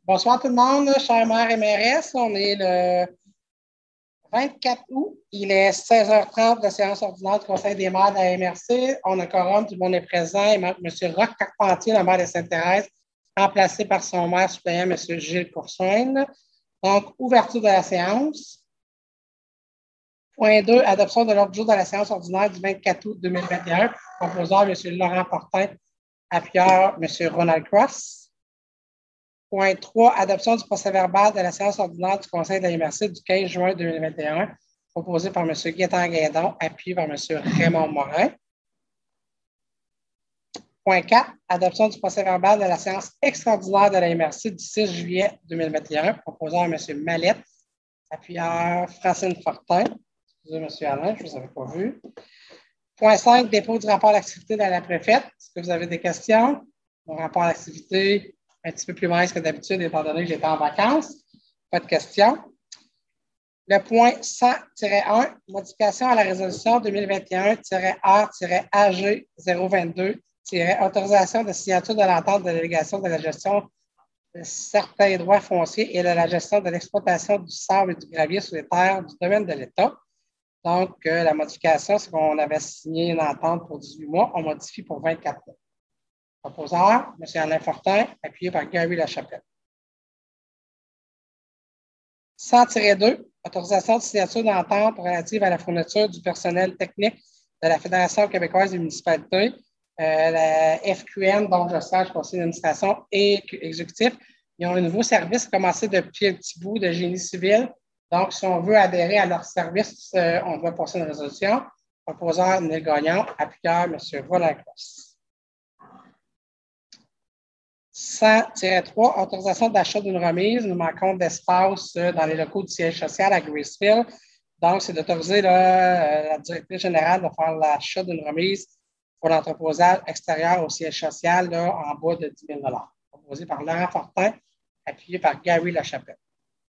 Bonsoir tout le monde, chers maires et mairesses. On est le 24 août. Il est 16h30 de la séance ordinaire du Conseil des maires de la MRC. On a quorum, tout le monde est présent. Il manque M. Roch Carpentier, le maire de Sainte-Thérèse, remplacé par son maire suppléant, M. Gilles Coursoine. Donc, ouverture de la séance. Point 2, adoption de l'ordre du jour de la séance ordinaire du 24 août 2021. Proposeur, M. Laurent Fortin. Appuyeur, M. Ronald Cross. Point 3, adoption du procès-verbal de la séance ordinaire du Conseil de la MRC du 15 juin 2021, proposé par M. Gaétan Guédon, appuyé par M. Raymond Morin. Point 4, adoption du procès-verbal de la séance extraordinaire de la MRC du 6 juillet 2021, proposé par M. Mallette, appuyeur Francine Fortin. Excusez, M. Alain, je ne vous avais pas vu. Point 5, dépôt du rapport d'activité de la préfète. Est-ce que vous avez des questions? Mon rapport d'activité un petit peu plus mince que d'habitude, étant donné que j'étais en vacances. Pas de questions. Le point 100-1, modification à la résolution 2021-R-AG 022, autorisation de signature de l'entente de délégation de la gestion de certains droits fonciers et de la gestion de l'exploitation du sable et du gravier sur les terres du domaine de l'État. Donc, la modification, c'est qu'on avait signé une entente pour 18 mois, on modifie pour 24 mois. Proposeur, M. Alain Fortin, appuyé par Gary Lachapelle. 100-2, autorisation de signature d'entente relative à la fourniture du personnel technique de la Fédération québécoise des municipalités, la FQN, dont je sache, conseil d'administration et exécutif. Ils ont un nouveau service commencé depuis un petit bout de génie civil. Donc, si on veut adhérer à leur service, on doit passer une résolution. Proposeur, Neil Gagnon, appuyeur, M. Roland Cross. 100-3, autorisation d'achat d'une remise. Nous manquons d'espace dans les locaux du siège social à Graceville. Donc, c'est d'autoriser la directrice générale de faire l'achat d'une remise pour l'entreposage extérieur au siège social là, en bas de 10 000 $. Proposé par Laurent Fortin, appuyé par Gary Lachapelle.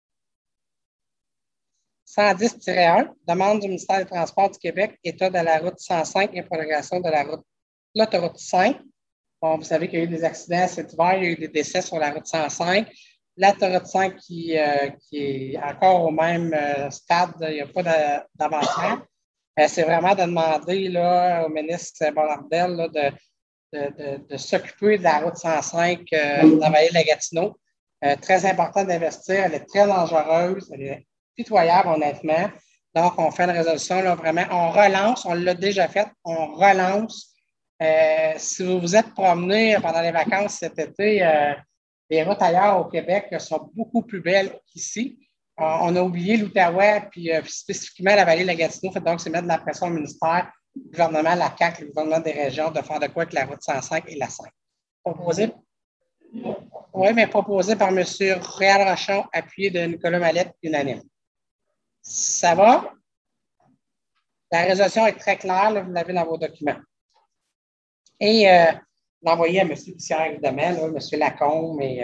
110-1, demande du ministère des Transports du Québec, état de la route 105 et prolongation de l'autoroute 5. Bon, vous savez qu'il y a eu des accidents cet hiver, il y a eu des décès sur la route 105. L'autoroute 5 qui est encore au même stade, il n'y a pas d'avancement. C'est vraiment de demander là, au ministre Bonardel là, de s'occuper de la route 105 dans la vallée de la Gatineau. Très important d'investir, elle est très dangereuse, elle est pitoyable honnêtement. Donc, on fait une résolution, là, vraiment, on relance, on l'a déjà fait, on relance. Si vous vous êtes promené pendant les vacances cet été, les routes ailleurs au Québec sont beaucoup plus belles qu'ici. On a oublié l'Outaouais, puis spécifiquement la vallée de la Gatineau. Donc, c'est mettre de la pression au ministère, le gouvernement, la CAQ, le gouvernement des régions, de faire de quoi avec la route 105 et la 5. Proposé, oui, mais proposé par M. Réal Rochon, appuyé de Nicolas Mallette, unanime. Ça va? La résolution est très claire, là, vous l'avez dans vos documents. Et l'envoyer à M. Pissière, évidemment, là, M. Lacombe. Et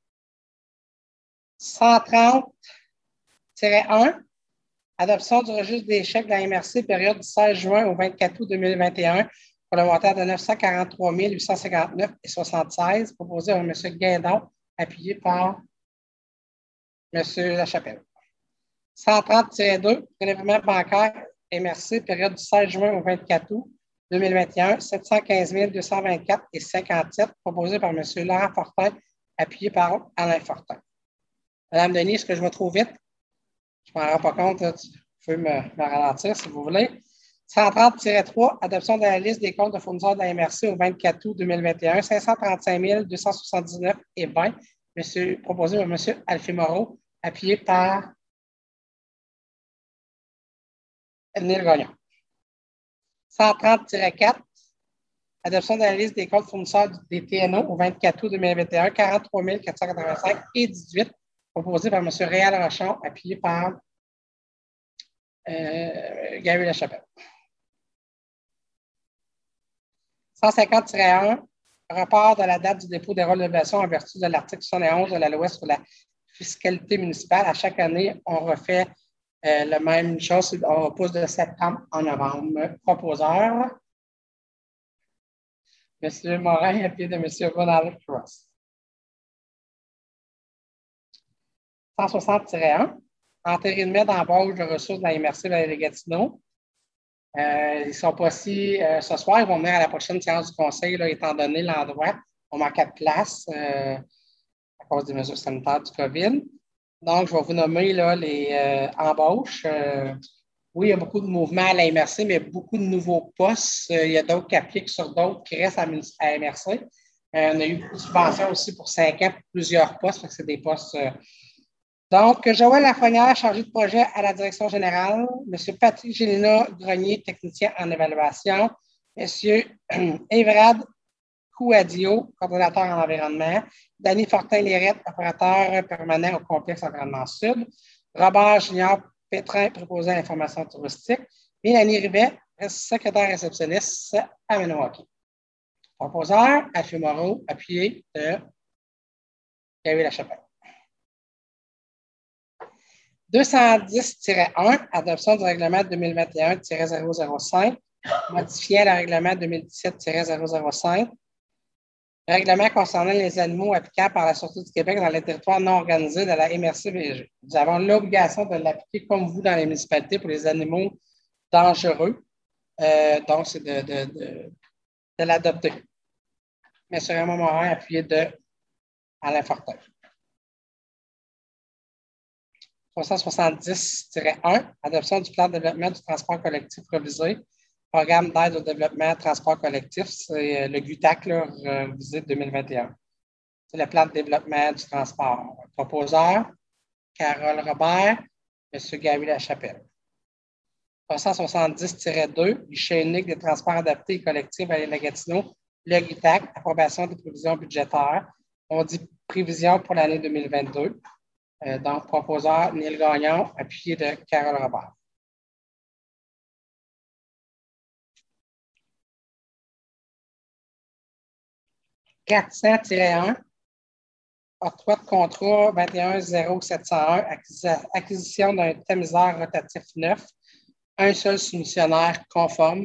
130-1, adoption du registre des chèques de la MRC, période du 16 juin au 24 août 2021, pour le montant de 943 859,76, proposé par M. Guédon, appuyé par M. Lachapelle. 130-2, prélèvement bancaire MRC, période du 16 juin au 24 août 2021, 715 224,57, proposé par M. Laurent Fortin, appuyé par Alain Fortin. Madame Denis, est-ce que je vais trop vite? Je ne m'en rends pas compte. Là, tu peux me ralentir si vous voulez. 130-3, adoption de la liste des comptes de fournisseurs de la MRC au 24 août 2021, 535 279,20, proposé par M. Alphée Moreau, appuyé par Neil Gagnon. 130-4, adoption de la liste des comptes fournisseurs des TNO au 24 août 2021, 43 485,18, proposé par M. Réal Rochon, appuyé par Gary Lachapelle. 150-1, report de la date du dépôt des relèvements en vertu de l'article 71 de la loi sur la fiscalité municipale. À chaque année, on refait la même chose, on repousse de septembre en novembre. Proposeur, M. Morin, appuyé de M. Ronald Cross. 160-1, entérinement d'embauche de ressources dans la immersive à Gatineau. Ils ne sont pas ici ce soir, ils vont venir à la prochaine séance du conseil, là, étant donné l'endroit. On manque de place à cause des mesures sanitaires du COVID. Donc, je vais vous nommer là, les embauches. Oui, il y a beaucoup de mouvements à la MRC, mais beaucoup de nouveaux postes. Il y a d'autres qui appliquent sur d'autres qui restent à la MRC. On a eu beaucoup de subventions aussi pour 5 ans pour plusieurs postes, c'est des postes. Donc, Joël Lafrenière, chargé de projet à la direction générale. M. Patrick Gélina Grenier, technicien en évaluation. M. Évrad Kouadio, coordonnateur en environnement. Danny Fortin-Lérette, opérateur permanent au complexe Environnement Sud. Robert Junior Pétrin, préposé à l'information touristique. Mélanie Rivet, secrétaire réceptionniste à Maniwaki. Proposeur, Alfie Moreau, appuyé de Gary Lachapelle. 210-1, adoption du règlement 2021-005, modifiant le règlement 2017-005. Règlement concernant les animaux applicables par la Sûreté du Québec dans les territoires non organisés de la MRC-VG. Nous avons l'obligation de l'appliquer comme vous dans les municipalités pour les animaux dangereux. Donc, c'est de l'adopter. M. Raymond Morin, appuyé de Alain Fortin. 370-1, adoption du plan de développement du transport collectif révisé. Programme d'aide au développement transport collectif, c'est le GUTAC, révisé 2021. C'est le plan de développement du transport. Proposeur, Carole Robert, M. Gary Lachapelle. 370-2, guichet unique des transports adaptés et collectifs à la Gatineau, le GUTAC, approbation des prévisions budgétaires. On dit prévision pour l'année 2022. Donc, proposeur, Neil Gagnon, appuyé de Carole Robert. 400-1, octroi de contrat 21-0701, acquisition d'un tamiseur rotatif neuf, un seul soumissionnaire conforme.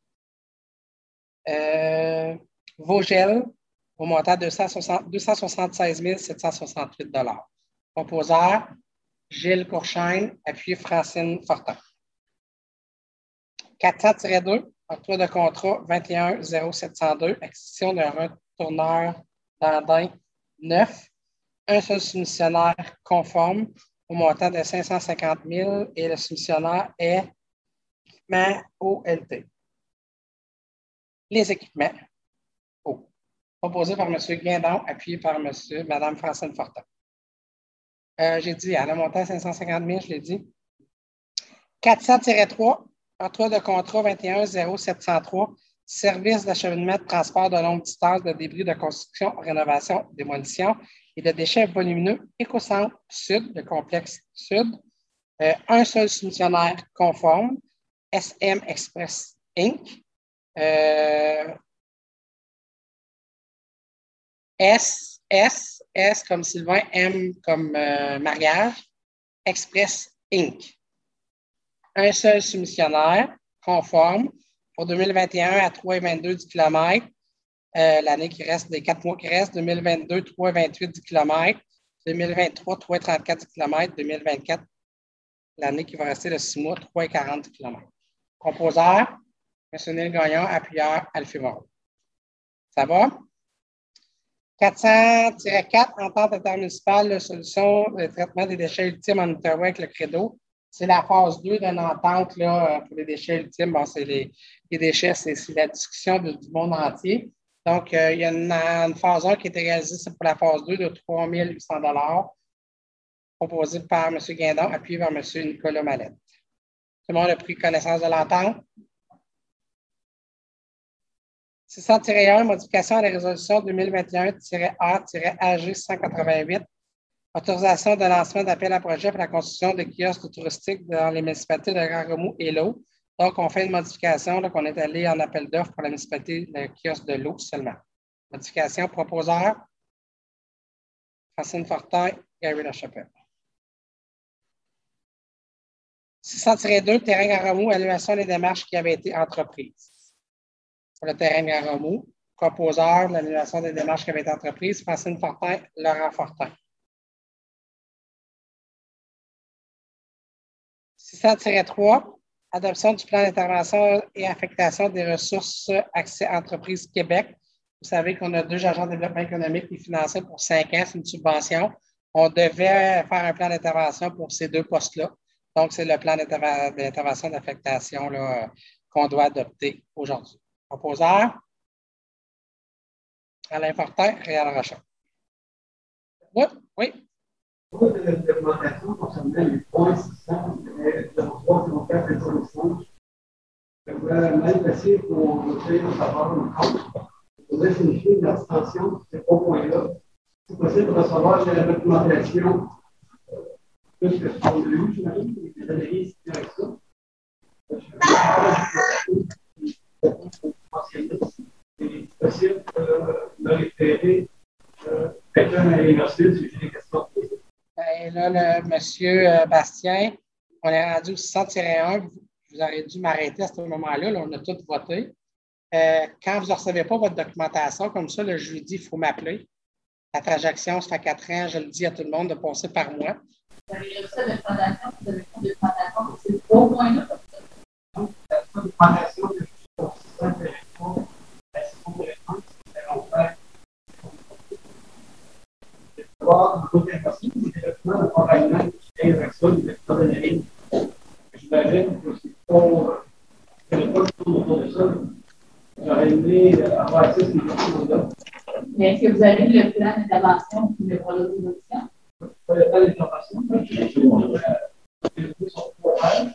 Vogel, au montant de 276 768 $. Proposeur, Gilles Courchaine, appuyé Francine Fortin. 400-2, octroi de contrat 21-0702, acquisition d'un retourneur d'Andin neuf, un seul soumissionnaire conforme au montant de 550 000 et le soumissionnaire est équipement OLT. Les équipements proposés par M. Guindon, appuyé par Mme Francine Fortin. J'ai dit, à la montant 550 000, je l'ai dit. 400-3, octroi de contrat 21-0703, service d'acheminement de transport de longue distance de débris de construction, rénovation, démolition et de déchets volumineux Écocentre Sud, le complexe Sud. Un seul soumissionnaire conforme, SM Express Inc. S comme Sylvain, M comme mariage, Express Inc. Un seul soumissionnaire conforme pour 2021 à 3,22 du kilomètre. L'année qui reste, des 4 mois qui restent, 2022, 3,28 du kilomètre. 2023, 3,34 du kilomètre. 2024, l'année qui va rester de 6 mois, 3,40 du kilomètre. Composeur, M. Neil Gagnon, appuyeur, Alfie Moreau. Ça va? 400-4, entente intermunicipale de solution de traitement des déchets ultimes en Outaouais avec le Credo. C'est la phase 2 d'une entente là, pour les déchets ultimes. Bon, c'est les déchets, c'est la discussion du monde entier. Donc, il y a une phase 1 qui a été réalisée, c'est pour la phase 2 de 3 800 $, proposée par M. Guindon, appuyé par M. Nicolas Mallette. Tout le monde a pris connaissance de l'entente. 600-1, modification à la résolution 2021-A-AG 188, autorisation de lancement d'appel à projet pour la construction de kiosques touristiques dans les municipalités de Grand-Remous et l'eau. Donc, on fait une modification, qu'on est allé en appel d'offres pour la municipalité de kiosque de l'eau seulement. Modification, proposeur, Francine Fortin, Gary Lachapelle. 600-2, terrain Grand-Remous, évaluation des démarches qui avaient été entreprises. Pour le terrain Grand-Remous, proposeur de l'annulation des démarches qui avaient été entreprises, Francine Fortin, Laurent Fortin. 600-3, adoption du plan d'intervention et affectation des ressources accès entreprises Québec. Vous savez qu'on a 2 agents de développement économique qui financés pour 5 ans, c'est une subvention. On devait faire un plan d'intervention pour ces 2 postes-là. Donc, c'est le plan d'intervention d'affectation qu'on doit adopter aujourd'hui. Proposeur, Alain Fortin, Réal Rochon. Oui, oui. Pour la documentation concernant les points 600, de 304 et 5, je voudrais manifester pour voter en faveur ou contre. Je voudrais signifier l'abstention de ces 3 points-là. C'est possible de recevoir la documentation plus que ce qu'on a eu, j'imagine, des analyses avec ça. C'est possible de référer quelqu'un à l'université si j'ai des questions. Et là, le monsieur Bastien, on est rendu au 600-1. Vous aurez dû m'arrêter à ce moment-là. Là, on a tous voté. Quand vous ne recevez pas votre documentation, comme ça, le jeudi, il faut m'appeler. La transaction, ça fait 4 ans, je le dis à tout le monde, de passer par moi. Vous avez reçu la documentation, vous avez fait de documentation pour ces 3 points-là? Donc, la documentation que je suis pour 600 la session de réponse, c'est longtemps. Voir d'autres personnes, des documents d'accompagnement qui viennent avec ça, des documents d'analyse. J'imagine que c'est pour que le pas autour de ça. J'aurais aimé avoir accès à ces documents-là. Mais est-ce que vous avez le plan d'intervention qui ne pas l'autorisation? Pas le plan d'intervention, j'ai sur 3 pages.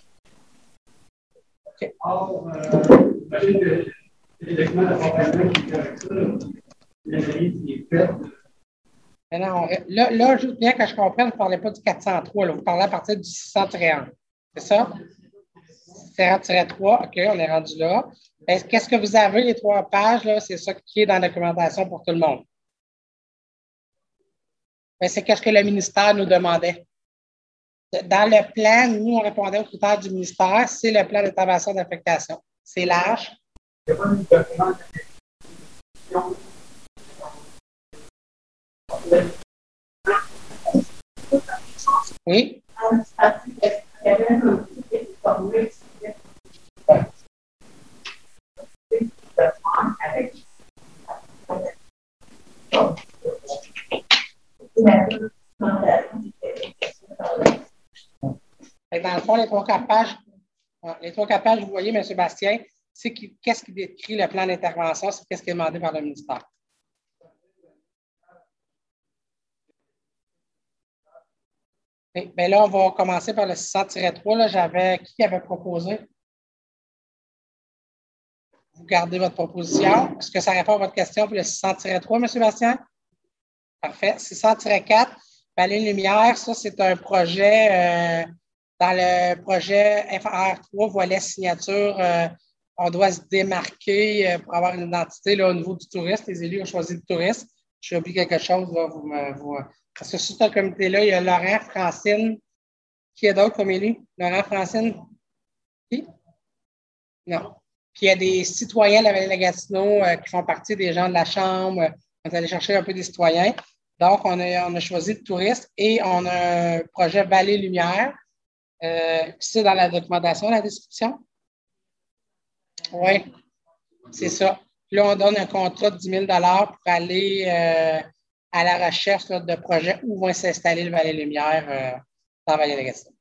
Or, j'imagine que les documents d'accompagnement qui viennent avec ça, l'analyse qui est faite. Non, là, je bien que je comprenne, vous ne parlez pas du 403, là, vous parlez à partir du 631. C'est ça? 600-3, OK, on est rendu là. Qu'est-ce que vous avez, les 3 pages, là? C'est ça qui est dans la documentation pour tout le monde. C'est qu'est-ce que le ministère nous demandait. Dans le plan, nous, on répondait aux critères du ministère, c'est le plan d'intervention d'affectation. C'est large. Il n'y a pas de document de Oui. Dans le fond, les 3-4 pages, vous voyez, M. Bastien, c'est qu'est-ce qui décrit le plan d'intervention, c'est qu'est-ce qui est demandé par le ministère. Bien là, on va commencer par le 600-3. J'avais qui avait proposé? Vous gardez votre proposition. Est-ce que ça répond à votre question pour le 600-3, M. Bastien? Parfait. 600-4, Vallée Lumière, ça, c'est un projet, dans le projet FR3, volet signature, on doit se démarquer pour avoir une identité là, au niveau du tourisme. Les élus ont choisi le tourisme. J'ai oublié quelque chose, là, parce que sur ce comité-là, il y a Laurent, Francine. Qui est d'autre comme élu? Laurent, Francine? Qui? Non. Puis il y a des citoyens de la Vallée de la Gatineau qui font partie des gens de la Chambre. On est allé chercher un peu des citoyens. Donc, on a choisi le tourisme et on a un projet Vallée Lumière. C'est dans la documentation, la description? Oui, c'est ça. Là, on donne un contrat de 10 000 pour aller à la recherche là, de projets où vont s'installer le Vallée Lumière dans la Vallée de la Gatineau.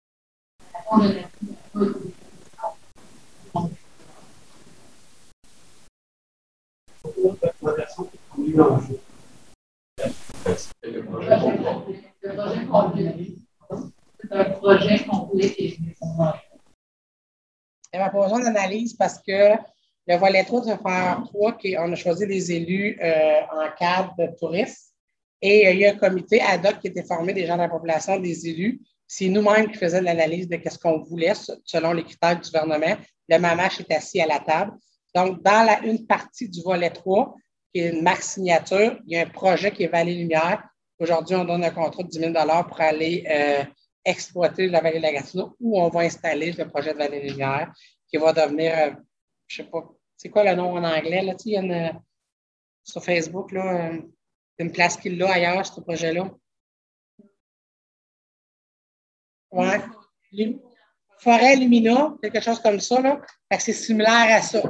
Le projet complet. C'est un projet complet qui est Il n'y a pas besoin d'analyse parce que le volet 3 de faire 3, on a choisi des élus en cadre de tourisme et il y a un comité ad hoc qui était formé des gens de la population, des élus. C'est nous-mêmes qui faisions l'analyse de ce qu'on voulait selon les critères du gouvernement. Le MAMACH est assis à la table. Donc, dans une partie du volet 3, qui est une marque signature, il y a un projet qui est Vallée Lumière. Aujourd'hui, on donne un contrat de 10 000 pour aller exploiter la Vallée de la Gatineau où on va installer le projet de Vallée Lumière qui va devenir, je ne sais pas, c'est quoi le nom en anglais? Là, il y a sur Facebook, là, une place qu'il a ailleurs, ce projet-là. Oui. Forêt Lumina, quelque chose comme ça, là. Fait que c'est similaire à ça.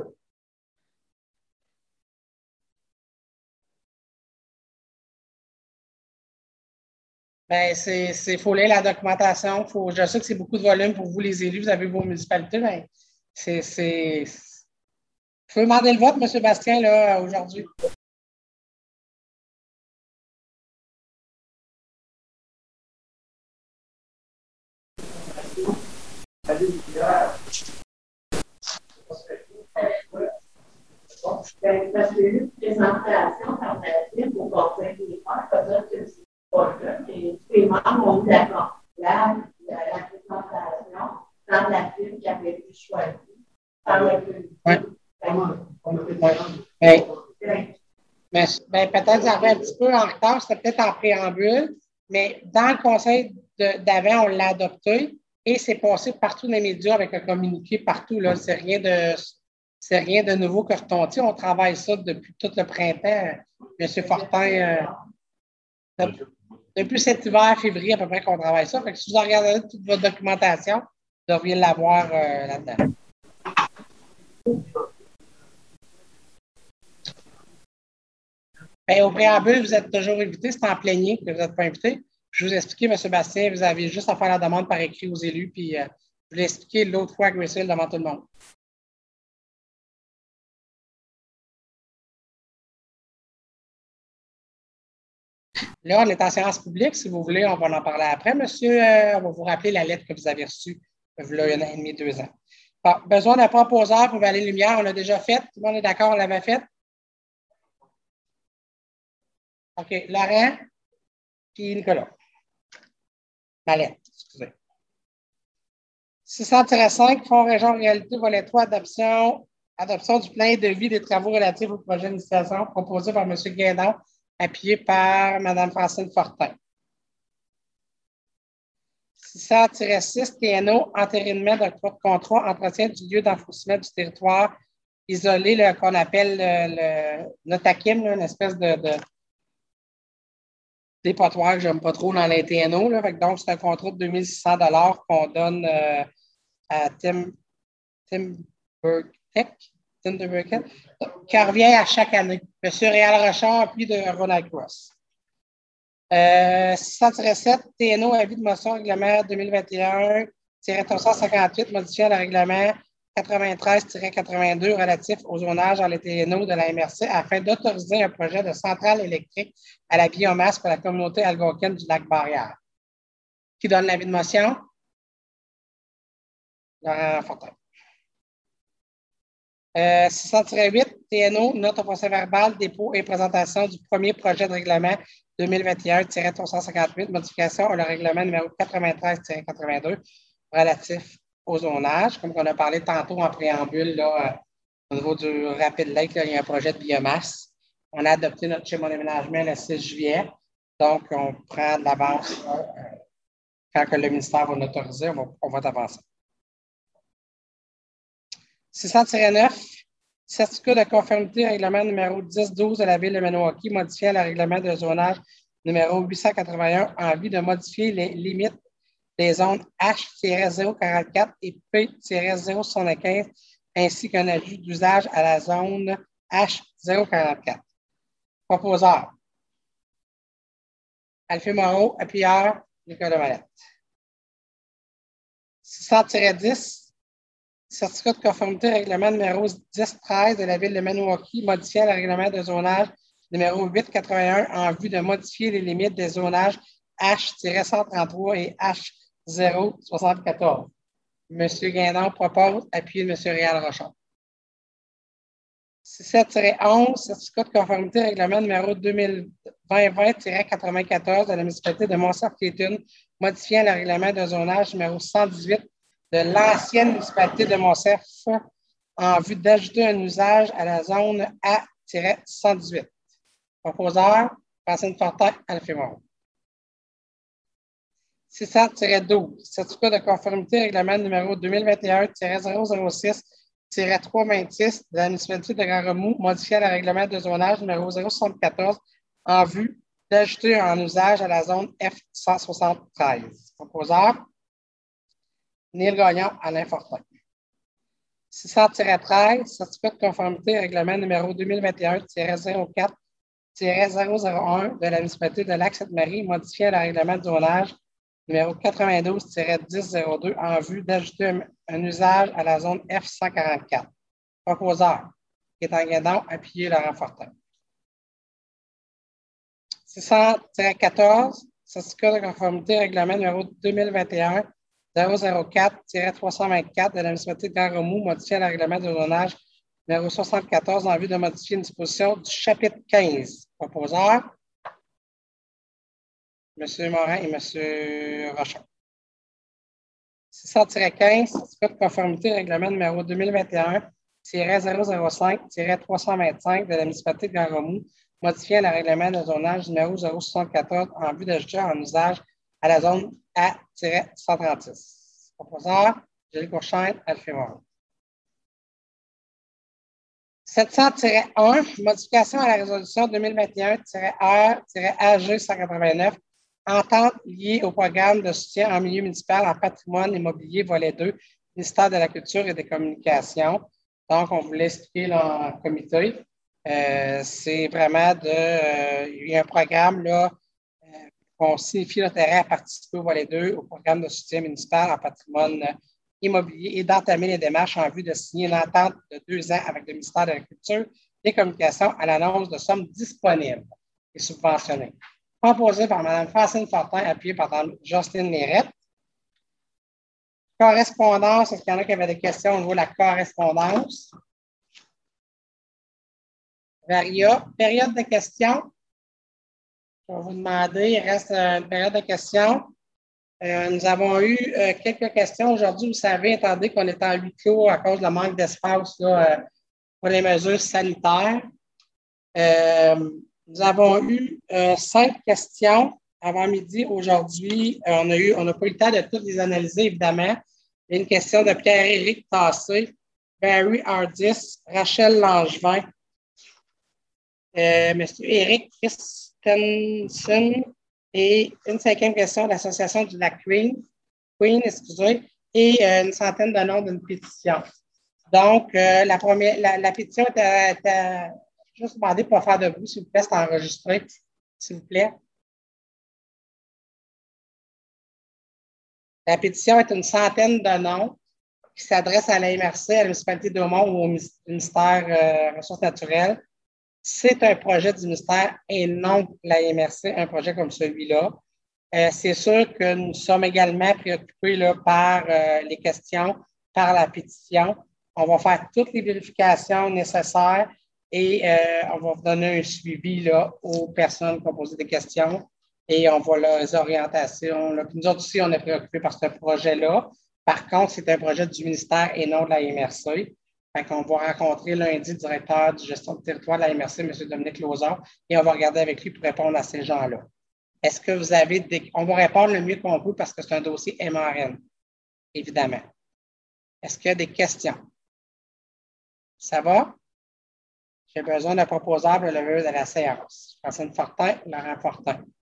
Ben, faut lire la documentation. Je sais que c'est beaucoup de volume pour vous, les élus, vous avez vos municipalités, mais c'est. Vous pouvez demander le vote, M. Bastien, là, aujourd'hui. Parce qu'il y a eu une présentation par la ville au conseil des maires, peut-être que c'est pas là, et tous les membres ont eu d'accord. Là, la présentation dans la ville qui avait été choisie par le public. Mais peut-être j'avais un petit peu en retard, c'était peut-être en préambule, mais dans le conseil d'avant, on l'a adopté et c'est passé partout dans les médias avec un communiqué partout. Là. C'est rien de nouveau que retonti. On travaille ça depuis tout le printemps. M. Fortin, depuis cet hiver, février à peu près qu'on travaille ça. Fait que si vous regardez toute votre documentation, vous devriez l'avoir là-dedans. Bien, au préambule, vous êtes toujours invité. C'est en plénier que vous n'êtes pas invité. Je vous ai expliqué, M. Bastien, vous avez juste à faire la demande par écrit aux élus, puis je vous l'ai expliqué l'autre fois à Graceville devant tout le monde. Là, on est en séance publique. Si vous voulez, on va en parler après. Monsieur, on va vous rappeler la lettre que vous avez reçue il y a 1 an et demi, 2 ans. Bon, besoin d'un proposeur pour Vallée Lumière, on l'a déjà fait. Tout le monde est d'accord, on l'avait fait? OK. Laurent, puis Nicolas. Ma lettre, excusez. 600-5, Fonds Région Réalité, volet 3, adoption du plan de vie des travaux relatifs au projet d'initiation proposé par M. Guédon, appuyé par Mme Francine Fortin. 600-6, TNO, entérinement d'octroi de contrat, entretien du lieu d'enfouissement du territoire isolé, qu'on appelle le Notakim, une espèce de dépotoir que j'aime pas trop dans les TNO. Là. Donc, c'est un contrat de 2600 $ qu'on donne à Tim Burkett, qui revient à chaque année. M. Réal Rochard, puis de Ronald Cross. 600-7, TNO, avis de motion règlement 2021-358, modifiant le règlement 93-82 relatif au zonage dans les TNO de la MRC afin d'autoriser un projet de centrale électrique à la biomasse pour la communauté algonquine du Lac-Barrière. Qui donne l'avis de motion? Laurent Fortin. 600-8, TNO, note au procès verbal, dépôt et présentation du premier projet de règlement 2021-358, modification au règlement numéro 93-82 relatif au zonage. Comme on a parlé tantôt en préambule, là, au niveau du Rapid Lake, là, il y a un projet de biomasse. On a adopté notre schéma d'aménagement le 6 juillet. Donc, on prend de l'avance. Quand le ministère va l'autoriser, on va avancer. 600-9, certificat de conformité au règlement numéro 10-12 de la Ville de Maniwaki, modifiant le règlement de zonage numéro 881 en vue de modifier les limites des zones H-044 et P-075, ainsi qu'un ajout d'usage à la zone H-044. Proposeur. Alphée Moreau, appuyeur, Nicolas Mallette. 600-10, certificat de conformité au règlement numéro 10-13 de la Ville de Maniwaki, modifiant le règlement de zonage numéro 881 en vue de modifier les limites des zonages H-133 et H-074. M. Guindon propose, appuyé de M. Réal Rochon. 17-11, certificat de conformité au règlement numéro 2020-94 de la municipalité de Montserrat-Kétune, modifiant le règlement de zonage numéro 118 de l'ancienne municipalité de Montserrat en vue d'ajouter un usage à la zone A-118. Proposeur, Francine Fortin, Alphée Moreau. 600-12, certificat de conformité au règlement numéro 2021-006-326 de la municipalité de Grand-Remous, modifiant le règlement de zonage numéro 074 en vue d'ajouter un usage à la zone F-173. Proposeur, Neil Gagnon, Alain Fortin. 600-13, certificat de conformité règlement numéro 2021-04-001 de la municipalité de Lac-Sainte-Marie, modifiant le règlement de zonage numéro 92-1002 en vue d'ajouter un usage à la zone F144. Proposeur, qui est en guédon, appuyé Laurent Fortin. 600-14, certificat de conformité règlement numéro 2021-004-324 de la municipalité de Grand-Remous, modifiant le règlement de zonage numéro 74 en vue de modifier une disposition du chapitre 15. Proposeur, M. Morin et M. Rochon. 600-15, certificat de conformité règlement numéro 2021-005-325 de la municipalité de Grand-Remous, modifiant le règlement de zonage numéro 074 en vue d'ajouter un usage à la zone A-136. Proposeur, Gilles Courchaine, Alphée-Morin. 700-1, modification à la résolution 2021-R-AG 189, entente liée au programme de soutien en milieu municipal en patrimoine immobilier, volet 2, ministère de la Culture et des Communications. Donc, on voulait expliquer en comité. C'est vraiment il y a un programme là, on signifie l'intérêt à participer au volet 2 au programme de soutien municipal en patrimoine immobilier et d'entamer les démarches en vue de signer une entente de 2 ans avec le ministère de la Culture et des Communications à l'annonce de sommes disponibles et subventionnées. Proposé par Mme Francine Fortin, appuyé par Mme Jocelyne Lérette. Correspondance, est-ce qu'il y en a qui avaient des questions au niveau de la correspondance? Varia. Période de questions. Je vais vous demander, il reste une période de questions. Nous avons eu quelques questions aujourd'hui. Vous savez, étant donné qu'on est en huis clos à cause du manque d'espace pour les mesures sanitaires. Nous avons eu 5 questions avant midi aujourd'hui. On n'a pas eu le temps de toutes les analyser, évidemment. Il y a une question de Pierre-Éric Tassé, Barry Hardis, Rachel Langevin, M. Éric Christensen et une 5e question de l'Association du Lac Queen, et une centaine de noms d'une pétition. Donc, la pétition était juste demander pour faire de vous, s'il vous plaît, c'est enregistré, s'il vous plaît. La pétition est une centaine de noms qui s'adressent à la MRC, à la municipalité d'Aumont ou au ministère des Ressources naturelles. C'est un projet du ministère et non la MRC, un projet comme celui-là. C'est sûr que nous sommes également préoccupés là, par les questions, par la pétition. On va faire toutes les vérifications nécessaires et on va vous donner un suivi là, aux personnes qui ont posé des questions et on va les orientations. Là. Nous autres aussi, on est préoccupés par ce projet-là. Par contre, c'est un projet du ministère et non de la MRC. On va rencontrer lundi le directeur de gestion de territoire de la MRC, M. Dominique Lauzon, et on va regarder avec lui pour répondre à ces gens-là. Est-ce que vous avez des... On va répondre le mieux qu'on peut parce que c'est un dossier MRN, évidemment. Est-ce qu'il y a des questions? Ça va? J'ai besoin d'un proposeur pour le lever de la séance. Francine Fortin, Laurent Fortin.